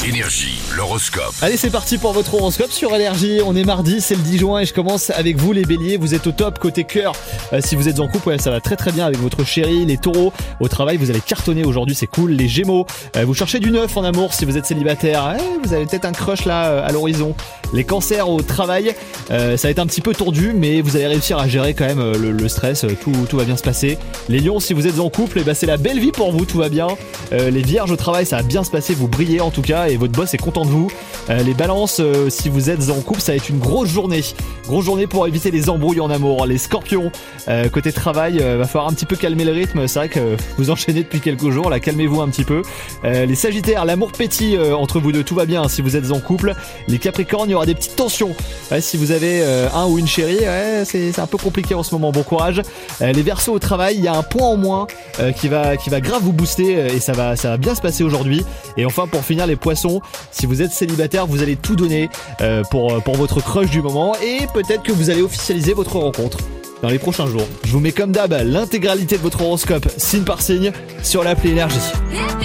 Énergie, l'horoscope. Allez, c'est parti pour votre horoscope sur Énergie. On est mardi, c'est le 10 juin et je commence avec vous les béliers. Vous êtes au top côté cœur. Si vous êtes en couple, ça va très très bien avec votre chérie. Les taureaux, au travail, vous allez cartonner aujourd'hui, c'est cool. Les gémeaux, vous cherchez du neuf en amour si vous êtes célibataire. Vous avez peut-être un crush là à l'horizon. Les cancers au travail, ça va être un petit peu tendu, mais vous allez réussir à gérer quand même le stress. Tout va bien se passer. Les lions, si vous êtes en couple, c'est la belle vie pour vous, tout va bien. Les vierges au travail, ça va bien se passer, vous brillez en tout cas et votre boss est content de vous. Les balances, si vous êtes en couple, ça va être une grosse journée pour éviter les embrouilles en amour. Les scorpions, côté travail, va falloir un petit peu calmer le rythme, c'est vrai que vous enchaînez depuis quelques jours, là calmez-vous un petit peu. Les sagittaires, l'amour pétille entre vous deux, tout va bien si vous êtes en couple. Les capricornes, il y aura des petites tensions, si vous avez un ou une chérie, c'est un peu compliqué en ce moment, bon courage. Les verseaux au travail, il y a un point en moins qui va grave vous booster et ça va bien se passer aujourd'hui. Et enfin pour finir les poissons, si vous êtes célibataire, vous allez tout donner pour votre crush du moment et peut-être que vous allez officialiser votre rencontre dans les prochains jours. Je vous mets comme d'hab l'intégralité de votre horoscope signe par signe sur l'appli Énergie.